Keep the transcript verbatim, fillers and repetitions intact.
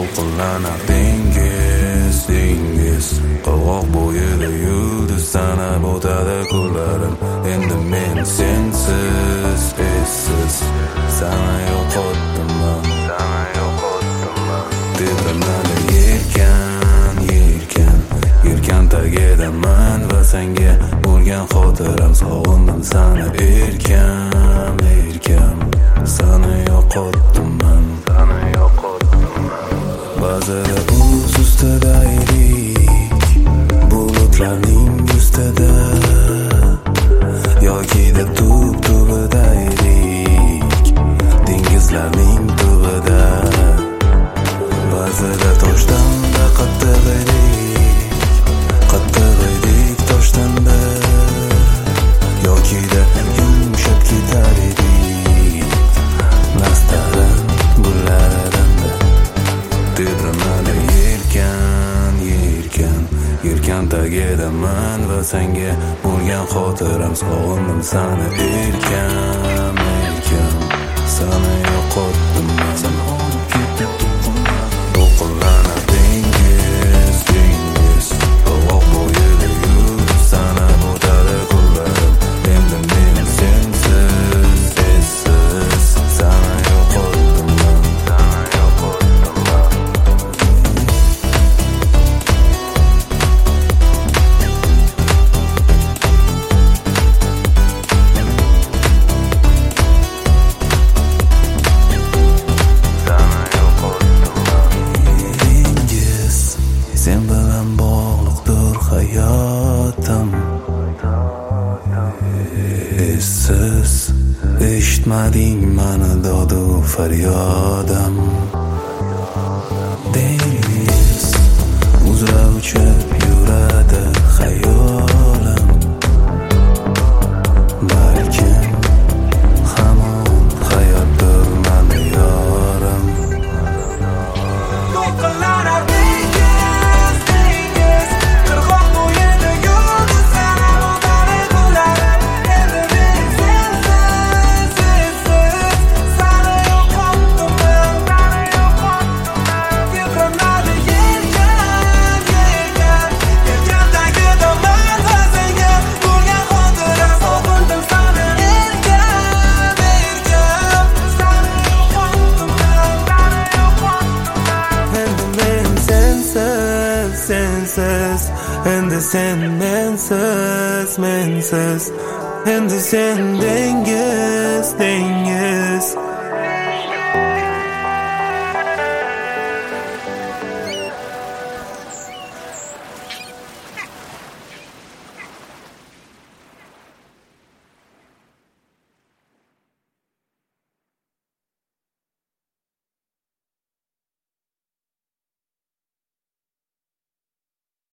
to'lqinlanar dengiz, dengiz. Qirg'oq bo'yida yulduz sanab o'tadi kunlarim. Endi men sensiz, essiz, sana yo'qotdim man, sana yo'qotdim man. Tebranadi yelkan, yelkan, yelkan tagidaman va senga bo'lgan xotiram. Sog'indim sana erkam, erkam, sana yo'qotdim man, sana yo'qotdim man. Ba'zida o'z ustida edik, bulutlarning ustida, yoki-da tub tubida edik, dengizlarning tubida. Ba'zida toshdan-da qattiq edik, qattiq edik toshdan-da, yoki-da yumshab ketar edik, nastaran gullaridan-da. Tebranadi yelkan, yelkan, yelkan tagidaman va senga bo'lgan xotiram. Sog'indim sana erkam, erkam, sana yo'qotdim man. To'lqinlanar dengiz, dengiz. Qirg'oq bo'yida yulduz sanab o'tadi kunlarim. Endi men sensiz, essiz, sana yo'qotdim man, sana yo'qotdim man. Dengiz, sen bilan bog'liqdir hayotim. Essiz, eshitmading mani dodu faryodim. Dengiz uzra uchib yuradi xayolim. Balkim hamon hayotdir mani yorim. To'lqinlanar dengiz, dengiz. Qirg'oq bo'yida yulduz sanab o'tadi kunlarim. Endi men sensiz, essiz, sana yo'qotdim man, sana yo'qotdim man. Tebranadi yelkan, yelkan, yelkan tagidaman va senga bo'lgan xotiram. Sog'indim sana erkam, erkam, sana yo'qotdim man, sana yo'qotdim man. Endi men sensiz, sensiz, endi sen mensiz, mensiz, endi sen dengiz.